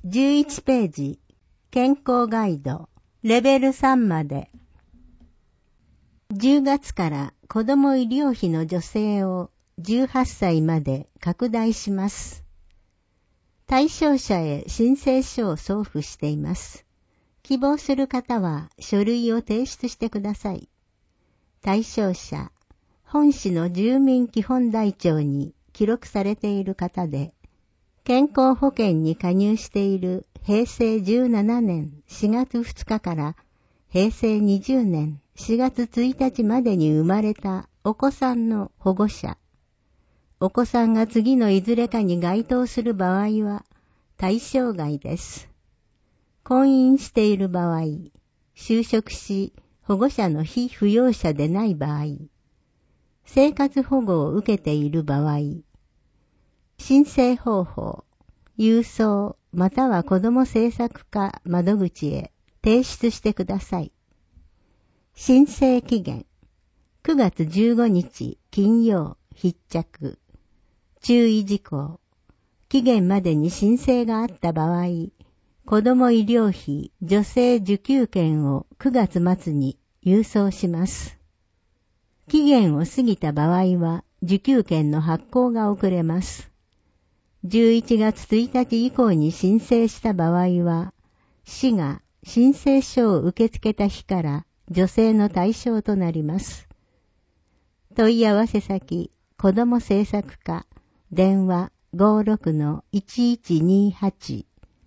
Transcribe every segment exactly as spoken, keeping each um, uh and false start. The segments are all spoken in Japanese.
じゅういちページ、健康ガイド、レベルさんまで。じゅうがつから子ども医療費の助成をじゅうはっさいまで拡大します。対象者へ申請書を送付しています。希望する方は書類を提出してください。対象者、本市の住民基本台帳に記録されている方で、健康保険に加入しているへいせいじゅうななねんしがつふつかからへいせいにじゅうねんしがつついたちまでに生まれたお子さんの保護者。お子さんが次のいずれかに該当する場合は対象外です。婚姻している場合、就職し保護者の非扶養者でない場合、生活保護を受けている場合、申請方法、郵送または子ども政策課窓口へ提出してください。申請期限、くがつじゅうごにち金曜必着。注意事項、期限までに申請があった場合、子ども医療費助成受給券をくがつまつに郵送します。期限を過ぎた場合は受給券の発行が遅れます。じゅういちがつついたち以降に申請した場合は、市が申請書を受け付けた日から助成の対象となります。問い合わせ先、子ども政策課、電話 ごーろくのいちいちにはち。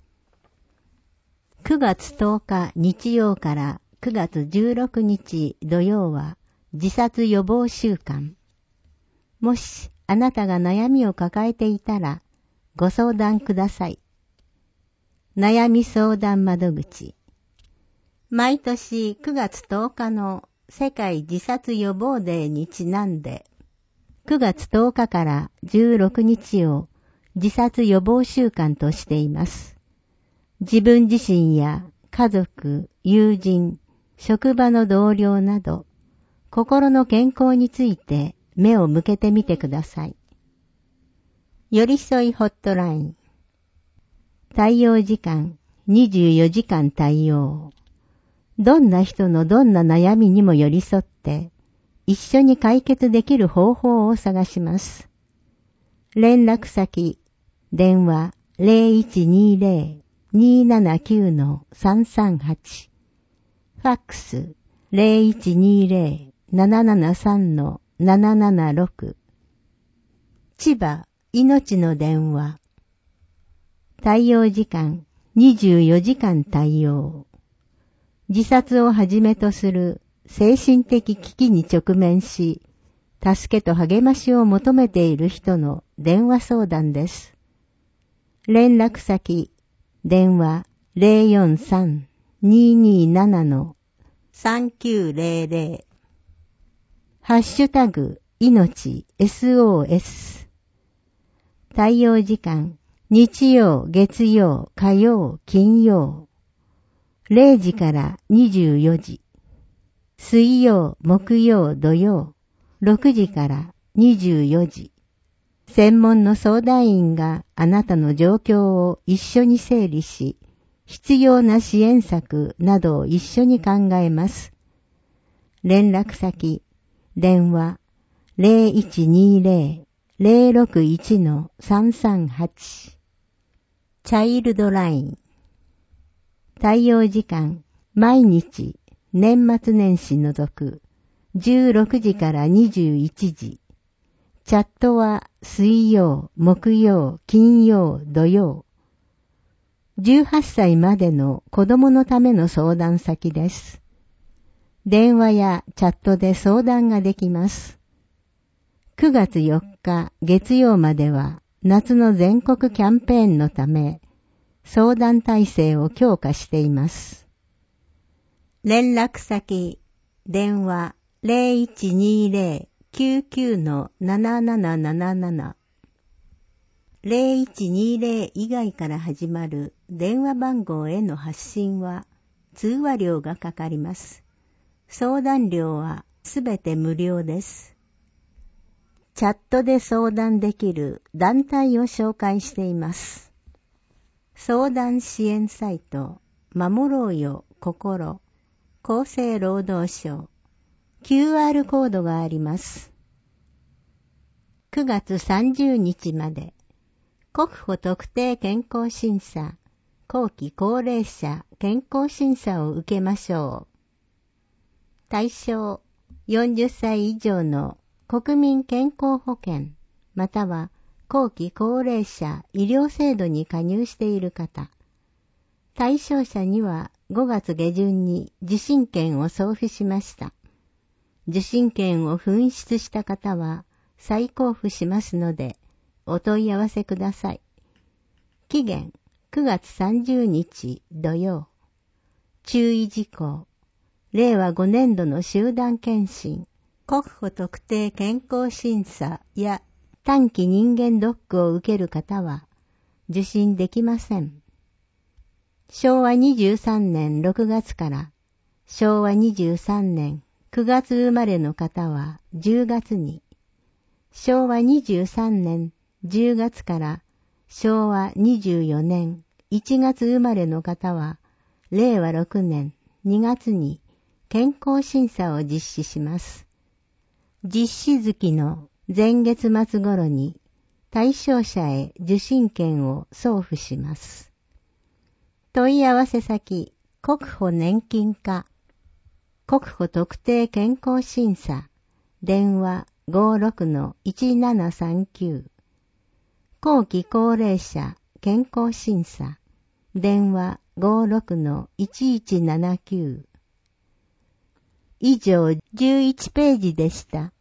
くがつとおか日曜からくがつじゅうろくにち土曜は自殺予防週間。もしあなたが悩みを抱えていたらご相談ください。悩み相談窓口。毎年くがつとおかの世界自殺予防デーにちなんで、くがつとおかからじゅうろくにちを自殺予防週間としています。自分自身や家族、友人、職場の同僚など、心の健康について目を向けてみてください。寄り添いホットライン。対応時間にじゅうよじかん対応。どんな人のどんな悩みにも寄り添って一緒に解決できる方法を探します。連絡先、電話 ゼロいちにゼロ にーななきゅう のさんさんはち。ファックス ゼロいちにゼロ ななななさん のななななろく。千葉いのちの電話。対応時間にじゅうよじかん対応。自殺をはじめとする精神的危機に直面し、助けと励ましを求めている人の電話相談です。連絡先、電話 ゼロよんさん にーにーなな のさんきゅうゼロゼロ。ハッシュタグ、いのち エスオーエス。対応時間、日曜、月曜、火曜、金曜。れいじからにじゅうよじ。水曜、木曜、土曜。ろくじからにじゅうよじ。専門の相談員があなたの状況を一緒に整理し、必要な支援策などを一緒に考えます。連絡先、電話 ゼロいちにゼロ ゼロろくいちのさんさんはち。チャイルドライン。対応時間、毎日、年末年始除く、じゅうろくじからにじゅういちじ。チャットは水曜、木曜、金曜、土曜。じゅうはっさいまでの子供のための相談先です。電話やチャットで相談ができます。くがつよっか月曜までは夏の全国キャンペーンのため相談体制を強化しています。連絡先、電話 ゼロいちにゼロ きゅうきゅうのななななななな。ゼロいちにゼロ以外から始まる電話番号への発信は通話料がかかります。相談料はすべて無料です。チャットで相談できる団体を紹介しています。 相談支援サイト、守ろうよ心、厚生労働省、キューアール コードがあります。くがつさんじゅうにちまで、国保特定健康審査、後期高齢者健康審査を受けましょう。対象、よんじゅっさい以上の国民健康保険、または後期高齢者医療制度に加入している方。対象者にはごがつ下旬に受診券を送付しました。受診券を紛失した方は再交付しますので、お問い合わせください。期限くがつさんじゅうにち土曜。注意事項。れいわごねんどの集団検診、国保特定健康審査や短期人間ドックを受ける方は受診できません。しょうわにじゅうさんねんろくがつからしょうわにじゅうさんねんくがつ生まれの方はじゅうがつに、しょうわにじゅうさんねんじゅうがつからしょうわにじゅうよねんいちがつ生まれの方はれいわろくねんにがつに健康審査を実施します。実施月の前月末頃に対象者へ受診券を送付します。問い合わせ先、国保年金課、国保特定健康審査、電話 ごーろくのいちななさんきゅう、後期高齢者健康審査、電話 ごーろくのいちいちななきゅう。以上じゅういちページでした。